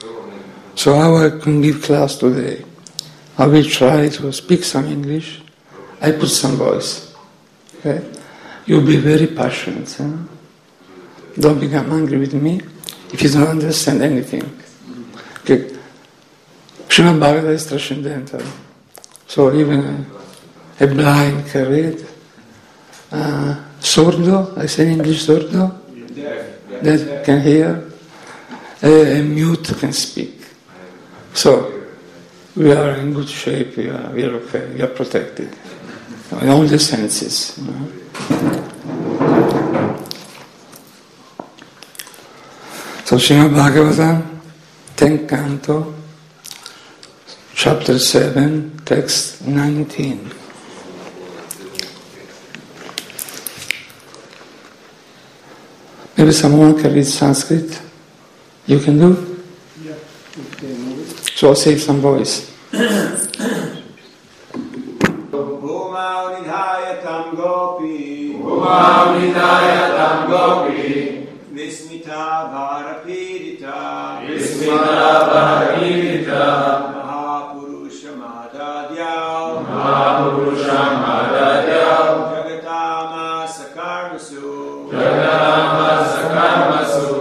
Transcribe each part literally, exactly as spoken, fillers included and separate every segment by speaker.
Speaker 1: So how I can give class today? I will try to speak some English. I put some voice. Okay? You'll be very passionate. Huh? Don't become angry with me if you don't understand anything. Okay? Srimad Bhagavatam is transcendental. So even a, a blind can read. Uh, sordo, I say in English sordo, that can hear. A, a mute can speak. So we are in good shape, we are, we are okay, we are protected. In all the senses. You know? So Srimad Bhagavatam, tenth canto, chapter seven, text nineteen. Maybe someone can read Sanskrit? You can do?
Speaker 2: Yeah. Okay, move it.
Speaker 1: So I'll save some voice.
Speaker 3: Bhumavnidhayatam gopi
Speaker 4: Bhumavnidhayatam gopi
Speaker 3: Vismita bharapidita
Speaker 4: Vismita bharapidita
Speaker 3: Mahapurushamadadya
Speaker 4: Mahapurushamadadya
Speaker 3: Jagatama sakarmasu
Speaker 4: Jagatama sakarmasu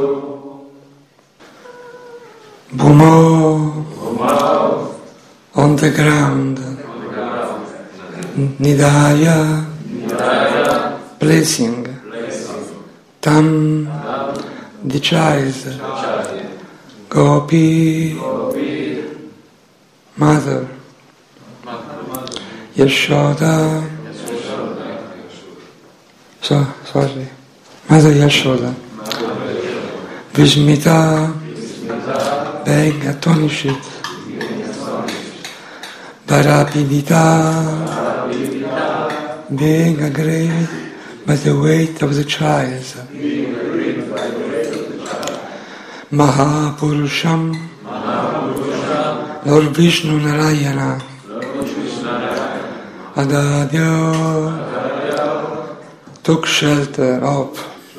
Speaker 1: Bhumo
Speaker 4: Bhumo
Speaker 1: on the ground.
Speaker 4: on the ground
Speaker 1: Nidaya,
Speaker 4: Nidaya
Speaker 1: blessing.
Speaker 4: blessing
Speaker 1: Tam,
Speaker 4: Tam
Speaker 1: the child.
Speaker 4: Chari
Speaker 1: Gopi,
Speaker 4: Gopi
Speaker 1: mother.
Speaker 4: Mother
Speaker 1: Yashoda,
Speaker 4: Yashoda
Speaker 1: so, sorry. Mother Yashoda. Vismita, being astonished. Parapidita, being aggrieved by the weight of the child. Mahapurusham, Lord Vishnu Narayana, Adadya, took shelter of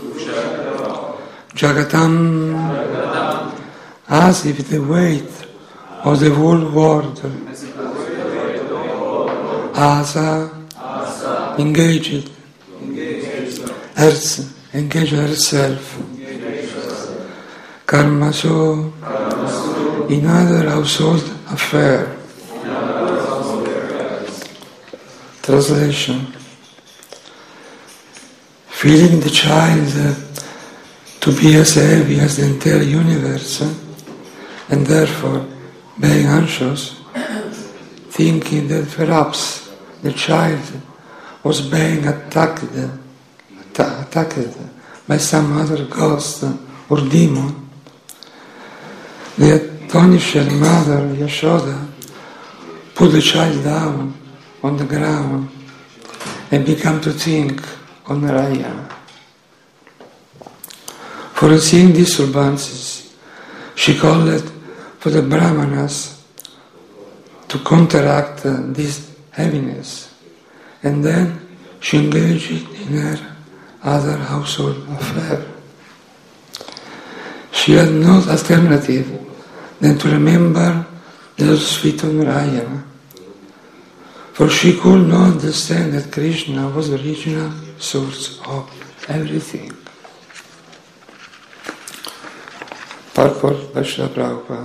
Speaker 1: Jagatam, as if the weight of the whole world, Asa, engaged, Earth, engaged herself, Karmasu, in other household affair. Translation. Feeling the child uh, to be as heavy as the entire universe, uh, and therefore being anxious, thinking that perhaps the child was being attacked, atta- attacked by some other ghost or demon, the astonished mother Yashoda put the child down on the ground and began to think of Narayana. Foreseeing disturbances, she called for the Brahmanas to counteract uh, this heaviness, and then she engaged in her other household affair. She had no alternative than to remember the lotus feet of Narayana, for she could not understand that Krishna was the original source of everything. Purport by Srila Prabhupada.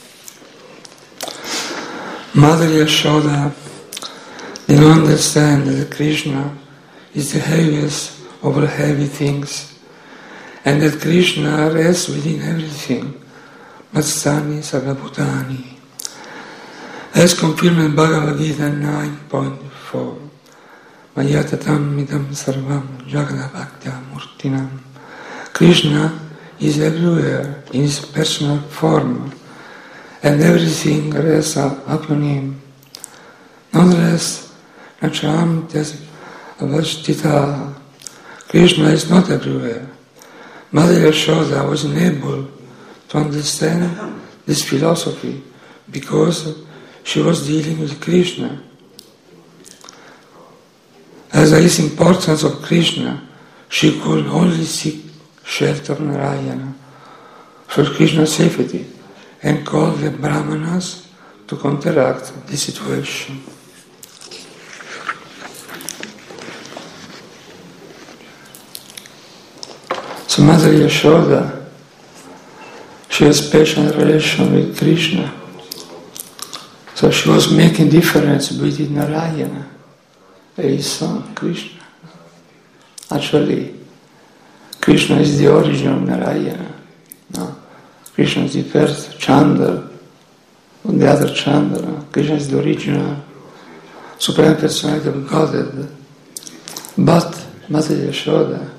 Speaker 1: Mother Yashoda did not understand that Krishna is the heaviest of all heavy things, and that Krishna rests within everything, Matsani Sarvabhutani, as confirmed in Bhagavad Gita nine point four. Mayatatam midam sarvam jagadabhaktya murtinam. Krishna is everywhere in his personal form, and everything rests upon him. Nonetheless, Nachamtas Avashtita, Krishna is not everywhere. Mother Yashoda was unable to understand this philosophy because she was dealing with Krishna. As there is importance of Krishna, she could only seek shelter of Narayana for Krishna's safety, and call the brahmanas to counteract the situation. So Mother Yashoda, she had a special relation with Krishna. So she was making difference between Narayana and his son, Krishna. Actually, Krishna is the origin of Narayana. No? Krishna is the first Chandra, and the other Chandra. Krishna is the original Supreme Personality of Godhead. But Mother Yashoda,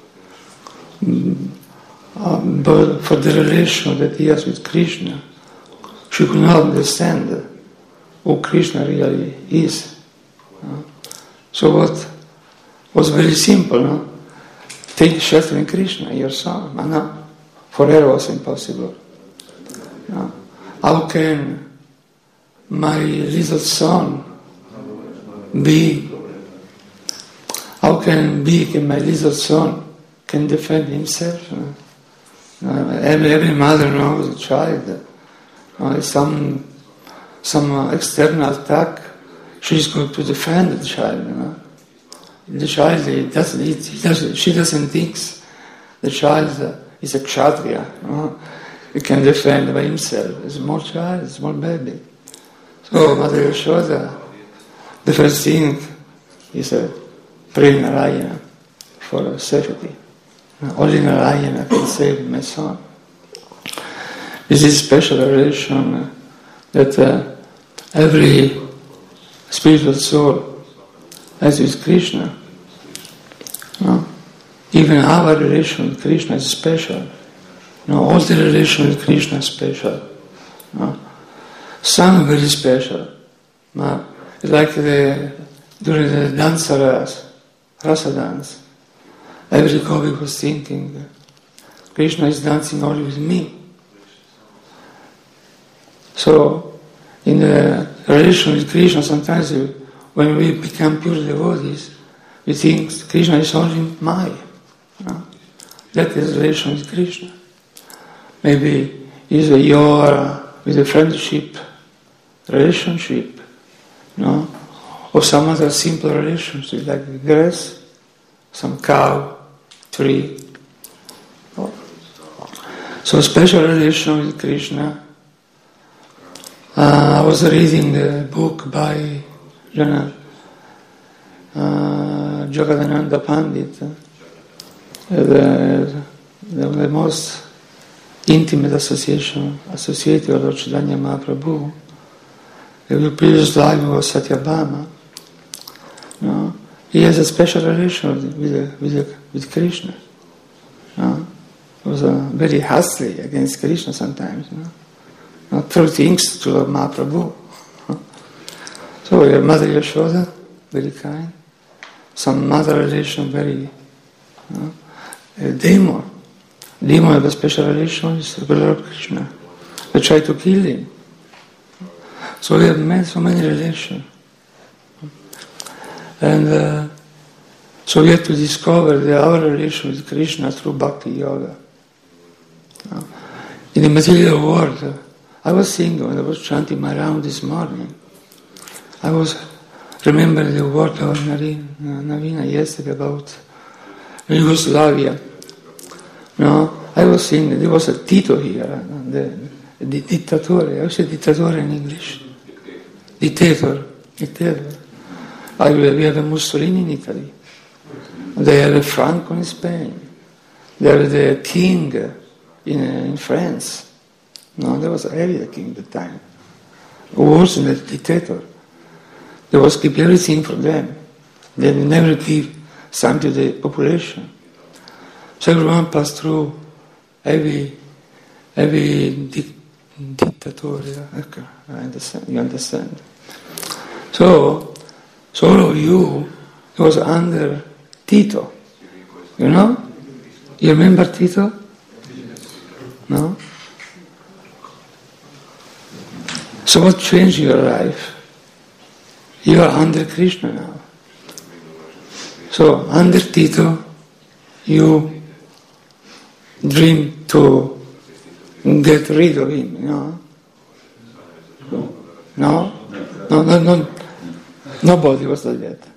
Speaker 1: um, but for the relation that he has with Krishna, she could not understand who Krishna really is. No? So what was very simple, no? Take shelter in Krishna, your son. But no, for her was impossible. No? How can my little son be, how can be, can my little son can defend himself? No? No, every, every mother knows a child. No, some some uh, external attack, she's going to defend the child. You know? The child, he doesn't, he doesn't, she doesn't think the child uh, is a kshatriya. You know? He can defend by himself. A small child, a small baby. So Mother Yashoda, the first thing is a pray Narayana for safety. Only Narayana can save my son. This is a special relation that uh, every spiritual soul has with Krishna. No? Even our relation with Krishna is special. No, all the relation with Krishna is special. No? Some are very special. No? It's like the, during the dansa ras, rasa dance. Every Gopi was thinking, Krishna is dancing only with me. So, in the relation with Krishna, sometimes when we become pure devotees, we think Krishna is only mine. You know? That is the relation with Krishna. Maybe is a your with a friendship, relationship, you know, or some other simple relationship like grass, some cow, tree. So special relation with Krishna. Uh, I was reading a book by Jana, uh, Jagadananda Pandit, uh, the, the, the most intimate association associated with Lord Chaitanya Mahaprabhu. The previous life was Satyabhama. No? He has a special relation with with, with, with Krishna. No? He was uh, very hastily against Krishna sometimes. No? Not through things to Lord Mahaprabhu. So your Mother Yashoda, very kind. Some mother relation, very no? A demon. Demon have a special relation with Lord Krishna. They try to kill him. So we have met so many relations. And uh, so we have to discover the, our relation with Krishna through Bhakti Yoga. In the material world, I was thinking when I was chanting my round this morning, I was remembering the word of Navina yesterday about Yugoslavia. No, I was thinking there was a Tito here, the, the dittatore. I say dittatore in English. Dictator. Dictator. I, we have a Mussolini in Italy. They have a Franco in Spain. They have the king in, in France. No, there was a heavy king at the time. Worse than the dictator. They was keep everything for them. They never give something to the population. So everyone passed through heavy, heavy di- dictatorial. Okay, I understand. You understand. So, so all of you was under Tito. You know? You remember Tito? No? So what changed your life? You are under Krishna now. So under Tito, you dream to get rid of him, you know? No? No, no, no. Nobody was like that.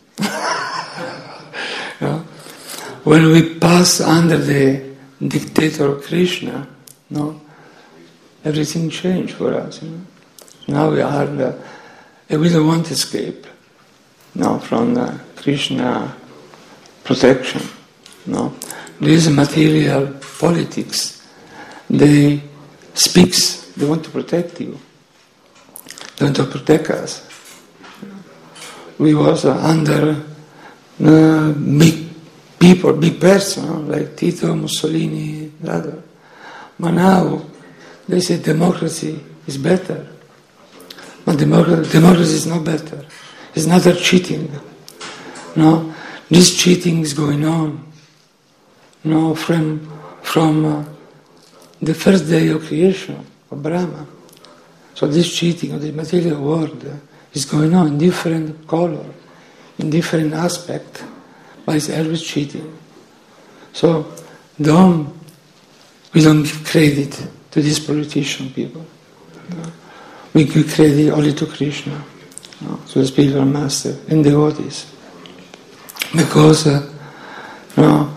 Speaker 1: You know? When we pass under the dictator of Krishna, no, everything changed for us. You know? Now we are, uh, we don't want to escape, no, from uh, Krishna protection. No, this material politics. They speaks. They want to protect you. They want to protect us. We was uh, under uh, big people, big person, no? Like Tito, Mussolini, other. But now they say democracy is better. But democracy, democracy is not better. It's not a cheating. No, this cheating is going on. No, from from uh, the first day of creation of Brahma. So this cheating of the material world uh, is going on in different color, in different aspect, but it's always cheating. So don't we don't give credit to these politician people. No. We give credit only to Krishna, no, to the spiritual master and devotees, because uh, no.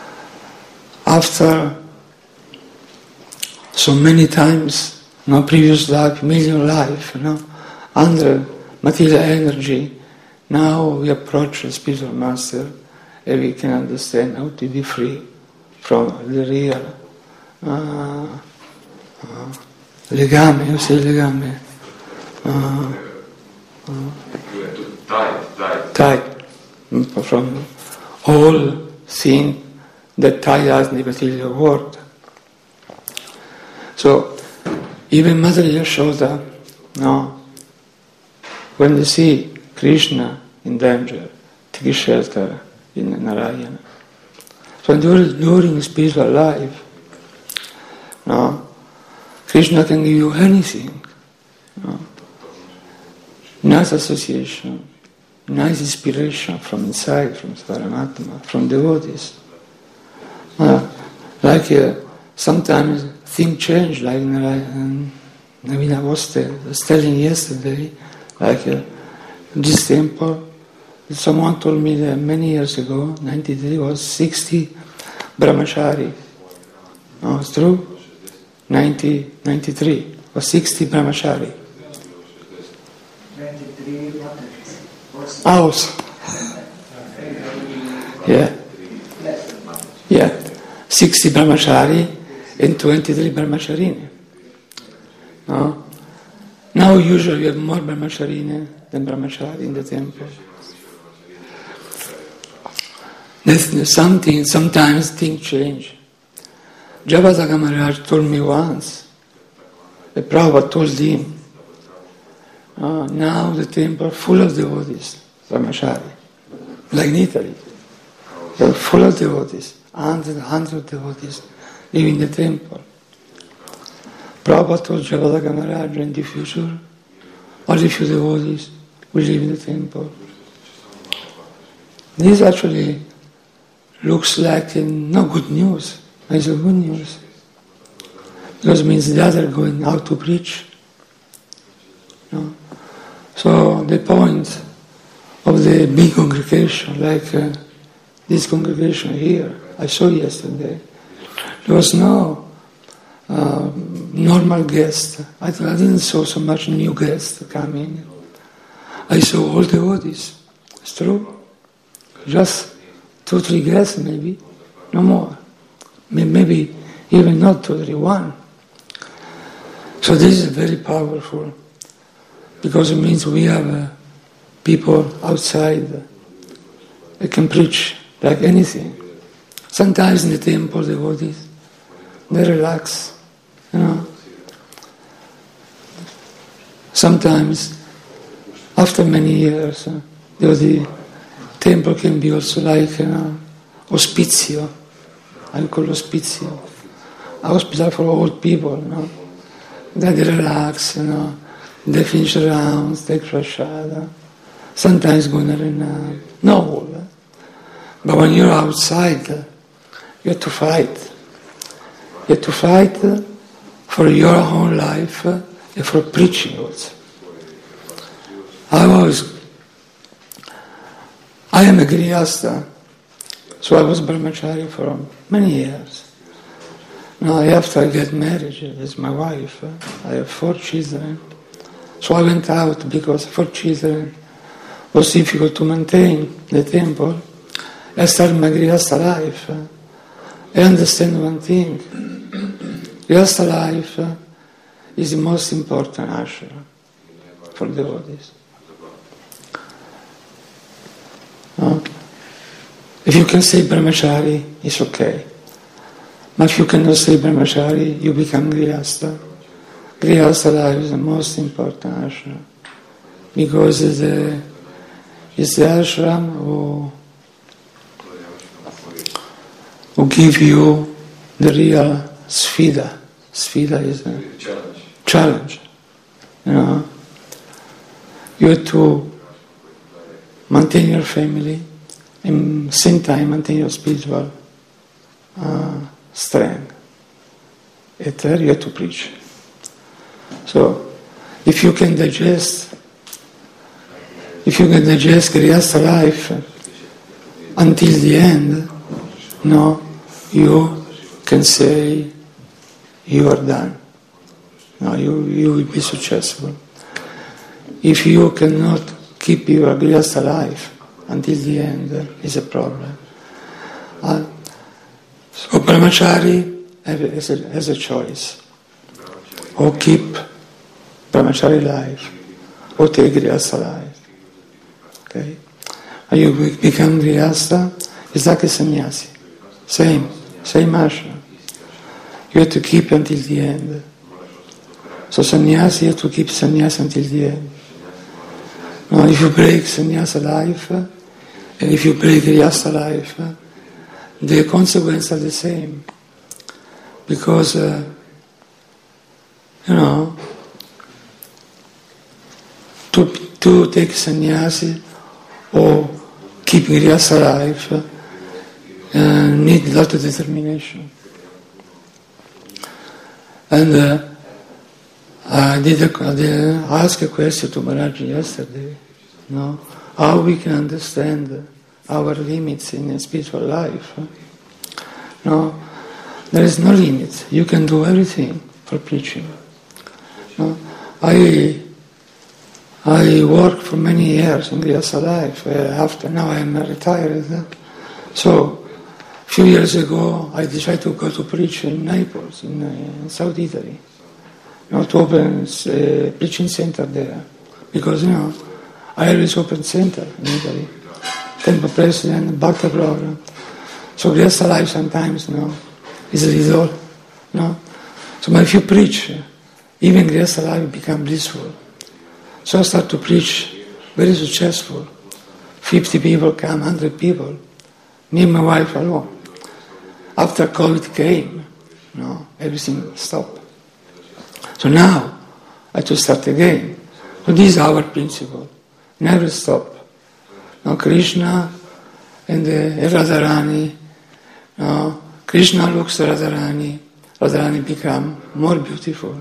Speaker 1: After so many times, no, previous life, million life, you know, under material energy, now we approach the spiritual master and we can understand how to be free from the real uh, uh, legame, you say legame, uh, uh, tied, from all things that tie us in the material world. So, even Mother Yashoda, no, when they see Krishna in danger, take shelter in Narayana. So during, during spiritual life, no, Krishna can give you anything. No? Nice association, nice inspiration from inside, from Paramatma, from devotees. Uh, like uh, sometimes things change, like um, I mean I was, t- was telling yesterday, like uh, this temple, someone told me that many years ago, ninety-three, was sixty brahmachari. No, it's true? ninety, ninety-three was sixty brahmachari. House. Yeah. Yeah. sixty brahmachari and twenty-three brahmacharini. No? Now usually we have more brahmacharini than brahmachari in the temple. There's something, sometimes things change. Jabadaka Maharaj told me once, the Prabhupada told him, uh, now the temple full of devotees, brahmachari, like in Italy. They're full of devotees. Hundred, hundred devotees live in the temple. Prabhupada told Jabadaka Maharaj, in the future, only few devotees will live in the temple. This actually looks like uh, no good news. It's a good news. Because it means the other going out to preach. No? So the point of the big congregation, like uh, this congregation here, I saw yesterday, there was no uh, normal guest. I, I didn't saw so much new guests coming. I saw all devotees. It's true. Just two, three guests maybe, no more. Maybe even not two, three, one. So this is very powerful, because it means we have uh, people outside that can preach like anything. Sometimes in the temple, devotees, they relax, you know. Sometimes, after many years, uh, the temple can be also like, you know, hospizio. I call hospizio. A hospital for old people, you know. They relax, you know. They finish rounds, take prashada. Sometimes go in arena. No. But when you're outside, you have to fight. You have to fight for your own life uh, and for preaching also. I was, I am a Grihastha, so I was brahmachari for many years. Now after I get married with my wife, uh, I have four children. So I went out because four children was difficult to maintain the temple. I started my Grihastha life. Uh, I understand one thing. Grihastha life uh, is the most important ashram for devotees. No? If you can say brahmachari, it's okay. But if you cannot say brahmachari, you become Grihastha. Grihastha life is the most important ashram because it's the, it's the ashram who, who give you the real sfida. Sfida is a
Speaker 4: challenge.
Speaker 1: challenge. You know, you have to maintain your family and same time maintain your spiritual uh, strength. And there you have to preach. So, if you can digest, if you can digest Grihastha life until the end, no, you can say you are done. No, you, you will be successful. If you cannot keep your Grihastha life until the end, is a problem. Uh, so brahmachari has a, has a choice. Or keep brahmachari life, or take Grihastha life. Okay? When you become Grihastha, it's like a sannyasi. Same, same ashram. You have to keep until the end. So sannyasi, you have to keep sannyasi until the end. Now, if you break sannyasa life, and if you break Grihastha life, the consequences are the same. Because, uh, you know, to, to take sannyasi or keep Grihastha life uh, need a lot of determination. And uh, I did, a, I did ask a question to Maharaj yesterday, you know, how we can understand our limits in a spiritual life. No, there is no limit. You can do everything for preaching. No, I I worked for many years in Grihastha life. Uh, after now I am retired. So a few years ago I decided to go to preach in Naples, in, uh, in South Italy. You know, to open a preaching center there, because you know I always open center in Italy. Temple President, Bhakta program. So Grihastha life sometimes, you know, is a little, you know. So but if you preach, even Grihastha life become blissful. So I start to preach, very successful. Fifty people come, hundred people. Me and my wife alone. After COVID came, you know, everything stopped. So now I have to start again. So this is our principle. Never stop. Now Krishna and uh, Radharani, no, Krishna looks at Radharani, Radharani become more beautiful.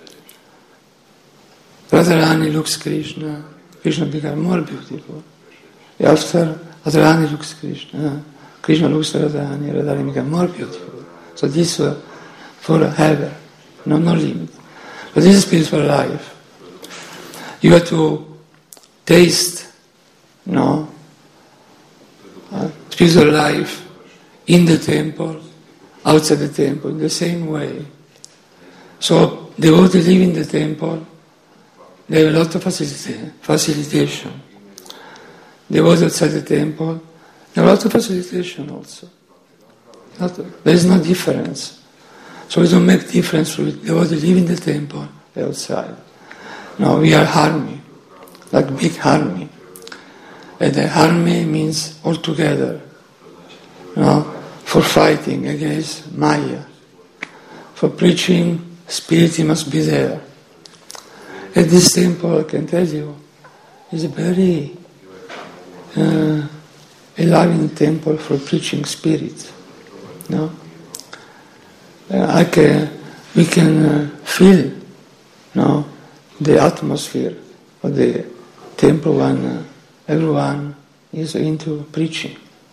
Speaker 1: Radharani looks Krishna, Krishna become more beautiful. After Radharani looks Krishna, Krishna looks at Radharani, Radharani become more beautiful. So this uh, forever, no, no limit. But this is spiritual life. You have to taste, no, uh, spiritual life in the temple, outside the temple, in the same way. So devotees live in the temple, they have a lot of facilita- facilitation. Devotees outside the temple, they have a lot of facilitation also. Not, there is no difference. So we don't make difference with devotees live in the temple and outside. No, we are army, like big army. And the army means all together, you know, for fighting against Maya. For preaching, spirit must be there. And this temple, I can tell you, is a very uh, a loving temple for preaching spirit. No, uh, I can we can uh, feel, you know, the atmosphere of the temple when uh, everyone is into preaching.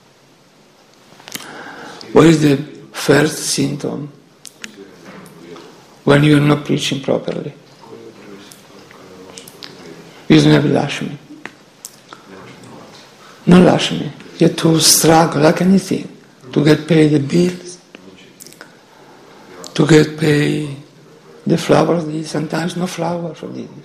Speaker 1: What is the first symptom when you are not preaching properly? You don't have Lakshmi. No Lakshmi. You have to struggle like anything to get paid the bills, to get paid the flower of this, sometimes no flower for this.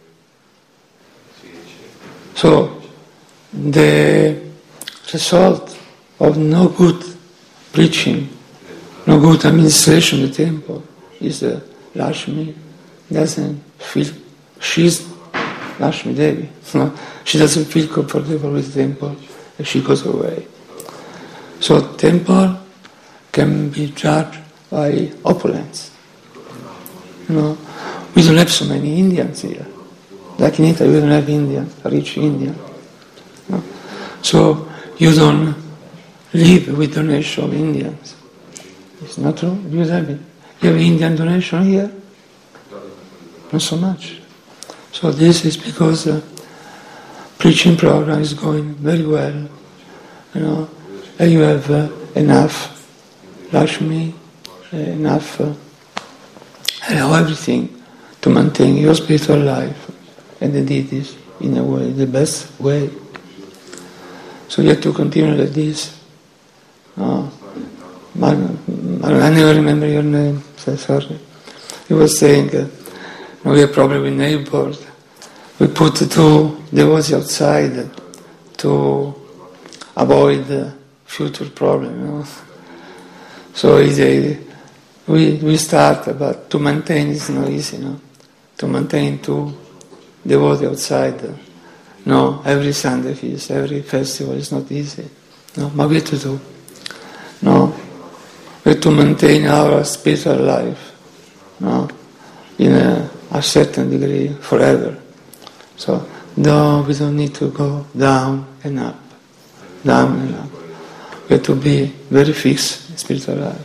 Speaker 1: So the result of no good preaching, no good administration of the temple is that Lakshmi doesn't feel, she's Lakshmi Devi, no? She doesn't feel comfortable with the temple and she goes away. So temple can be judged by opulence. You know, we don't have so many Indians here. Like in Italy, we don't have Indians, rich Indians. No? So you don't live with donation of Indians. It's not true. You have it. You have Indian donation here? Not so much. So this is because the preaching program is going very well. You know, and you have uh, enough Lakshmi, uh, enough uh, everything to maintain your spiritual life, and they did this in a way, the best way. So you have to continue like this. Oh, I, I never remember your name, so sorry. He was saying, uh, we have problem with neighbors. We put two devotees outside to avoid the future problem, you know. So a, we we start, but to maintain is not easy, you know. To maintain two devotees outside, no, every Sunday feast, every festival is not easy. No, but we have to do. No, we have to maintain our spiritual life, no, in a, a certain degree forever. So no, we don't need to go down and up, down and up. We have to be very fixed in spiritual life.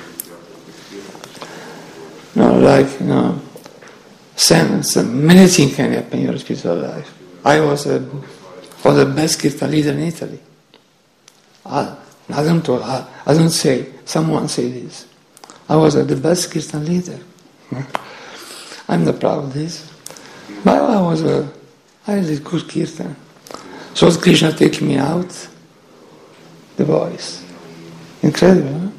Speaker 1: No, like you know, some, some, many things can happen in your spiritual life. I was a was the best kirtan leader in Italy. I, I don't I, I don't say someone say this. I was uh, the best kirtan leader. I'm not proud of this, but I was a I did good kirtan. So Krishna take me out, the voice, incredible. Huh?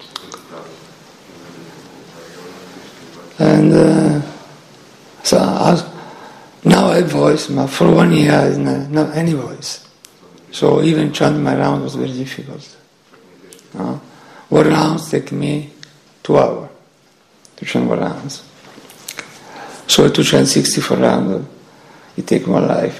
Speaker 1: And uh, so I, now I have voice, but for one year I didn't have any voice. So even chanting my round was very difficult. Uh, one round take me two hours to chant one rounds. So to chant sixty-four rounds, it take my life.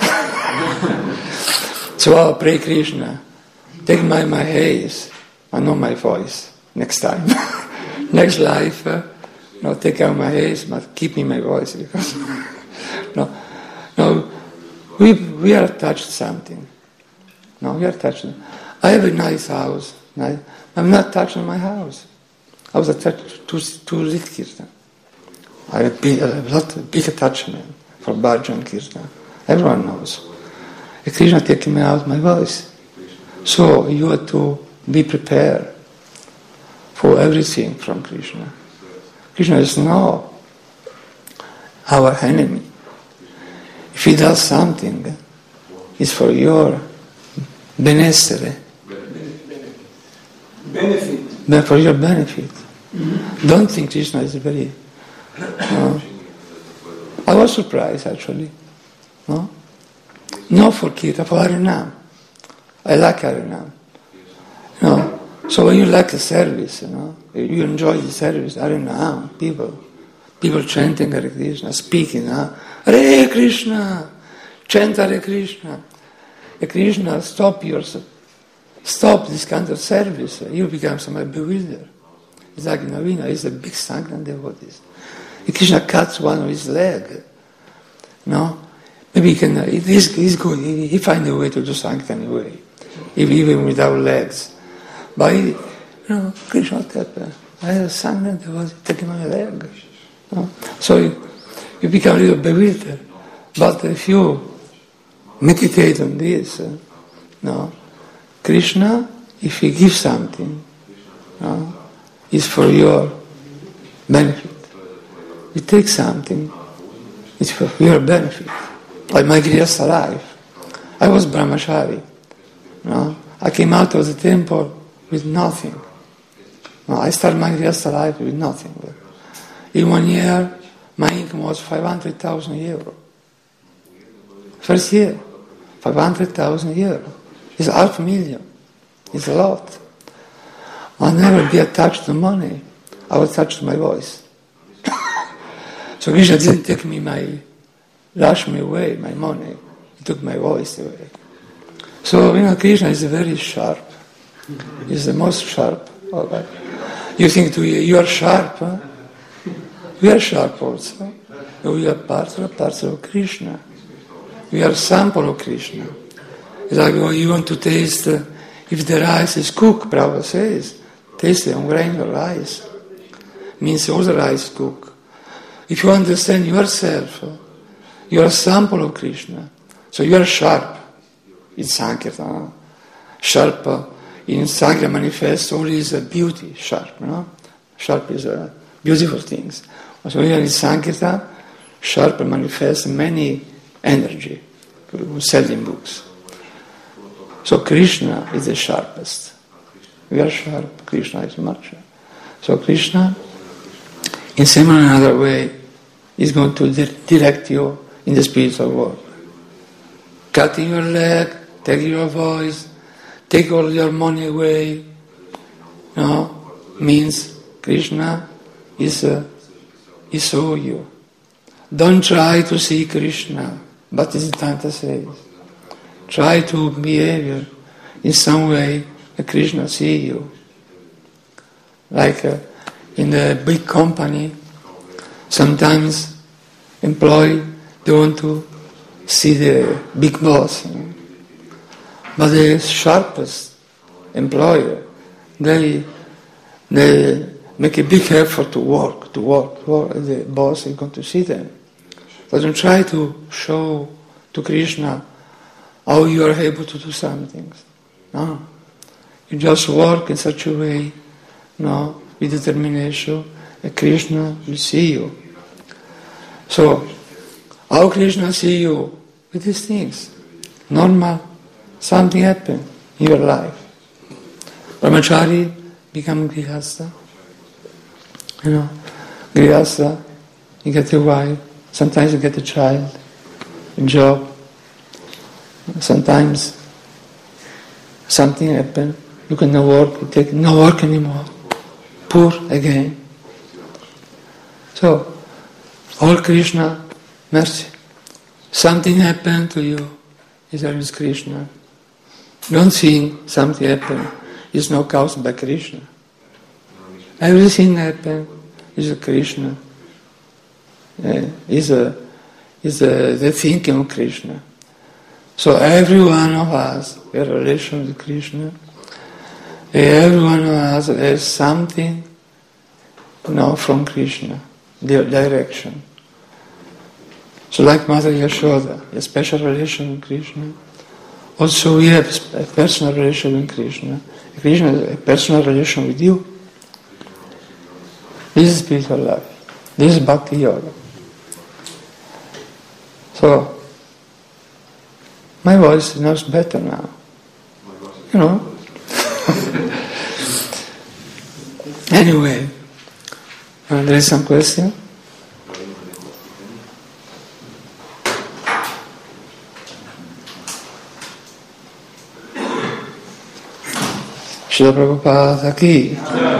Speaker 1: So I pray Krishna, take my my haze, and not my voice. Next time, next life, uh, no, take out my haze, but keep me my voice because no, no, we we are touched something. No, we are touched. I have a nice house. Nice. I'm not touching my house. I was attached to to Rit Kirtan. I have big, a lot of big attachment for Bhajan Kirtan. Everyone knows. And Krishna taking me out my voice. So you have to be prepared for everything from Krishna. Krishna is not our enemy. If he does something, it's for your benessere.
Speaker 2: Benefit.
Speaker 1: But for your benefit. Mm-hmm. Don't think Krishna is very... No. I was surprised actually. No? Not for Kirtan, for Harinam. I like Harinam. No. So when you like the service, you know, you enjoy the service, Harinam, people, people chanting Hare Krishna, speaking, huh? Hare Krishna, chant Hare Krishna. Hare Krishna, stop yourself. Stop this kind of service. You become somewhat bewildered. It's like Navina, he's a big Sankirtan devotee. Krishna cuts one of his leg. No? Maybe he can, he's, he's good, he, he finds a way to do Sankirtan anyway, even without legs. But he, you know, Krishna kept I sang and there was taking my leg. No? So you, you become a little bewildered. But if you meditate on this, uh, no, Krishna, if he gives something, no, is for your benefit. You take something, it's for your benefit. Like my Grihastha life. I was brahmachari. No? I came out of the temple with nothing. No, I started my Grihastha life with nothing. In one year, my income was five hundred thousand euro. First year, five hundred thousand euro. It's half a million. It's a lot. I'll never be attached to money. I was attached to my voice. So Krishna didn't take me my, rush me away, my money. He took my voice away. So, you know, Krishna is very sharp. He's the most sharp. Okay. You think to, you are sharp, huh? We are sharp also. We are part of parts of Krishna. We are sample of Krishna. It's like, oh, you want to taste, uh, if the rice is cooked, Prabhupada says, taste the grain of rice. Means all the rice is cooked. If you understand yourself, uh, you are a sample of Krishna. So you are sharp in Sankirtan. Sharp uh, in Sankirtan manifests all his uh, beauty, sharp, no? Sharp is uh, beautiful things. So here in Sankirtan, sharp manifests many energy. We sell in books. So Krishna is the sharpest. We are sharp, Krishna is much sharp. So Krishna, in some or another way, is going to di- direct you in the spiritual world. Cutting your leg, taking your voice, take all your money away, no, means Krishna is, uh, is so you. Don't try to see Krishna, but Siddhanta says. Try to behave in some way that Krishna see you. Like uh, in a big company, sometimes employee, they want to see the big boss. You know? But the sharpest employer, they, they make a big effort to work, to work, to work. The boss is going to see them. So don't try to show to Krishna how you are able to do some things. No. You just work in such a way, no, with determination, that Krishna will see you. So, how Krishna see you? With these things. Normal. Something happened in your life. Brahmachari become Grihastha. You know, Grihastha, you get a wife, sometimes you get a child, a job. Sometimes something happens, you cannot work, you take no work anymore. Poor again. So, all Krishna, mercy. Something happened to you, is always Krishna. Don't think something happened, is not caused by Krishna. Everything happened is Krishna. Uh, is a, is a, the thinking of Krishna. So every one of us has a relation with Krishna. Every one of us has something, you know, from Krishna, the direction. So like Mother Yashoda, a special relation with Krishna. Also we have a personal relation with Krishna. Krishna has a personal relation with you. This is spiritual life. This is Bhakti Yoga. So, my voice is much better now. You know. Anyway, uh, there is some question? Srila Prabhupada ki.